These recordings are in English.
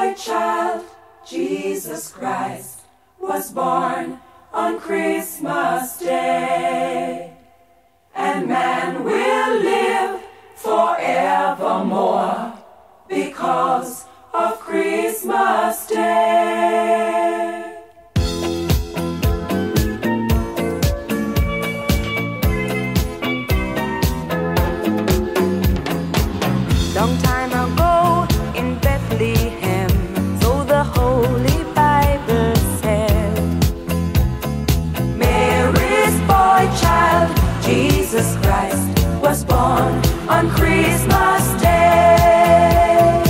boy child, Jesus Christ, was born on Christmas Day. And man will live forevermore because of Christmas Day. Long time ago in Bethlehem, so the Holy Bible said, Mary's boy child, Jesus Christ, was born on Christmas Day.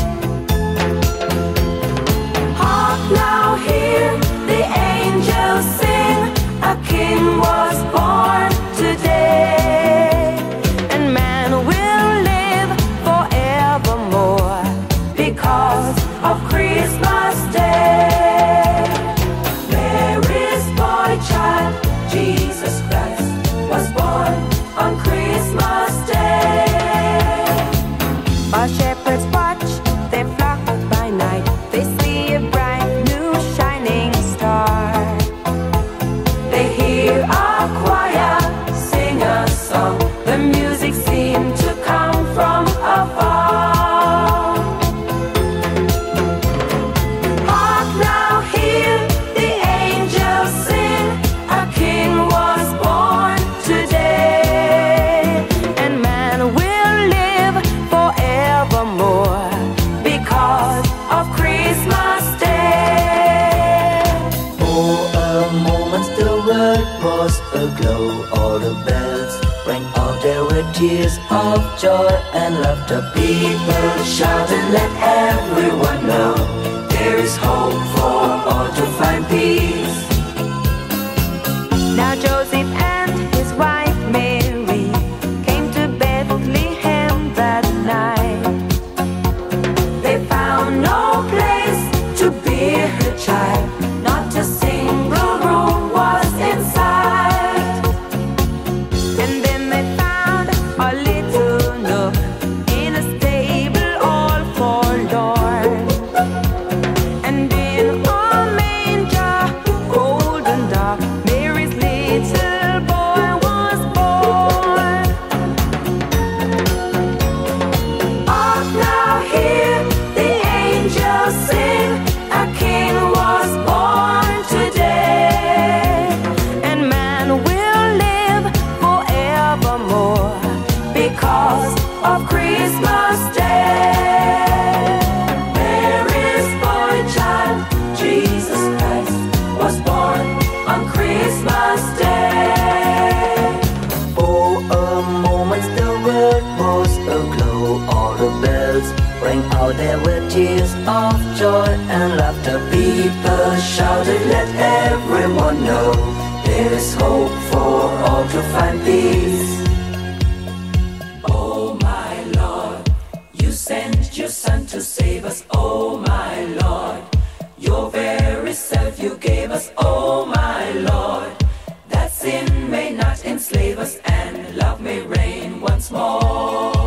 Hark now, hear the angels sing, a king was born today. and man will live forevermore Because of Christmas Day. Mary's boy child, Jesus Christ, was born on Christmas Day. While shepherds watch their flock by night, they see a bright new shining star. They hear a choir sing a song, the music seemed to come from afar. Hark now, hear the angels sing, a king was born today. And man will live forevermore Because of Christmas Day. For a moment the world was aglow. All the bells rang out, there were tears of joy and laughter. People shouted, let everyone know there is hope for all to find peace. Now Joseph and his wife Mary came to Bethlehem that night. They found no place to bear her child, not a single room was inside. And then they found a little nook in a stable all forlorn. And in a manger, cold and dark, Mary's little boy was born. Hark now, hear the angels sing, a king was born today. And man will live forevermore Because of Christmas Day. Mary's boy child, Jesus Christ, was born on Christmas Day. For a moment the world was aglow. All the bells rang out, there were tears of joy and laughter. People shouted, let everyone know there is hope for all to find peace. Oh my Lord, you sent your Son to save us. Oh my Lord, your very self you gave us. Oh my Lord, that sin may not enslave us and love may reign once more.